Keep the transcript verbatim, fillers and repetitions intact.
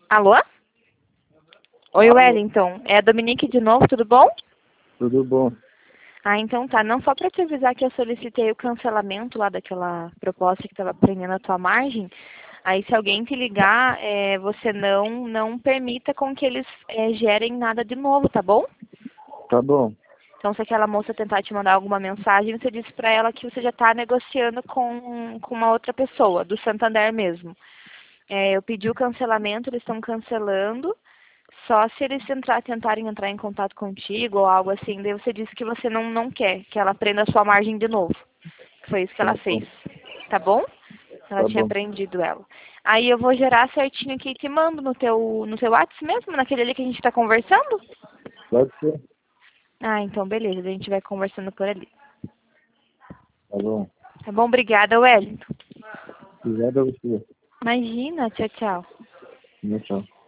Alô? Oi, Alô? Wellington. É a Dominique de novo, tudo bom? Tudo bom? Ah, então tá. Não, só para te avisar que eu solicitei o cancelamento lá daquela proposta que estava prendendo a tua margem. Aí, se alguém te ligar, é, você não, não permita com que eles é, gerem nada de novo, tá bom? Tá bom. Então, se aquela moça tentar te mandar alguma mensagem, você diz para ela que você já está negociando com, com uma outra pessoa, do Santander mesmo. É, eu pedi o cancelamento, eles estão cancelando. Só se eles entrar, tentarem entrar em contato contigo ou algo assim, daí você disse que você não, não quer, que ela prenda a sua margem de novo. Foi isso que Tá ela bom. fez. Tá bom? Ela Tá tinha bom. prendido ela. Aí eu vou gerar certinho aqui e te mando no teu, no teu WhatsApp mesmo, naquele ali que a gente está conversando? Pode ser. Ah, então beleza, a gente vai conversando por ali. Tá bom. Tá bom? Obrigada, Wellington. Obrigado a você. Imagina, tchau, tchau. Tchau, tchau.